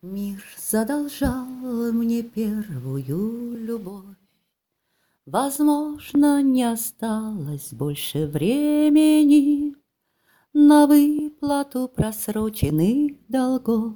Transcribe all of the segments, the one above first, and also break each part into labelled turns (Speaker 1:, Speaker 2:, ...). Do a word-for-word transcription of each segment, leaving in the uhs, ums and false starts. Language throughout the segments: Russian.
Speaker 1: Мир задолжал мне первую любовь. Возможно, не осталось больше времени на выплату просроченных долгов.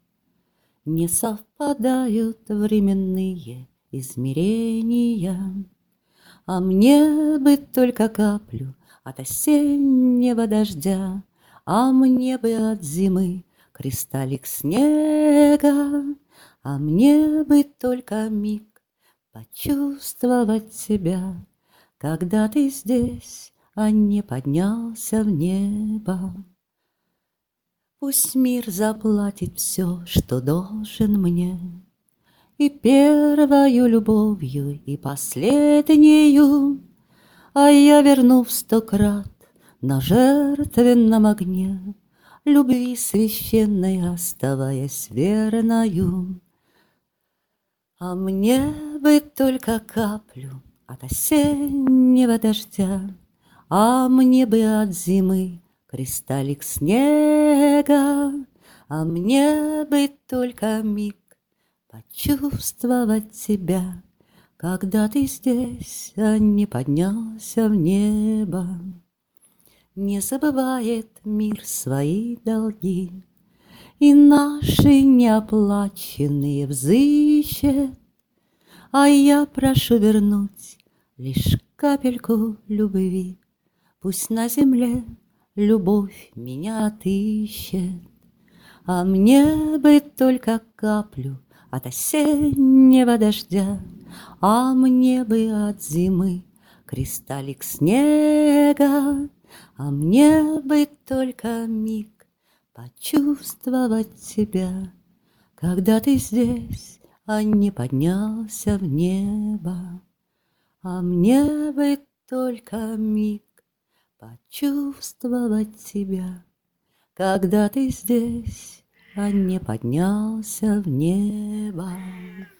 Speaker 1: Не совпадают временные измерения, а мне бы только каплю от осеннего дождя, а мне бы от зимы кристаллик снега, а мне бы только миг почувствовать себя, когда ты здесь, а не поднялся в небо. Пусть мир заплатит все, что должен мне, и первою любовью, и последнею, а я верну в сто крат на жертвенном огне любви священной, оставаясь верною. А мне бы только каплю от осеннего дождя, а мне бы от зимы кристаллик снега, а мне бы только миг почувствовать себя, когда ты здесь, а не поднялся в небо. Не забывает мир свои долги, и наши неоплаченные взыщет, а я прошу вернуть лишь капельку любви. Пусть на земле любовь меня отыщет, а мне бы только каплю от осеннего дождя, а мне бы от зимы кристаллик снега, а мне бы только миг почувствовать себя, когда ты здесь, а не поднялся в небо. А мне бы только миг почувствовать себя, когда ты здесь, а не поднялся в небо.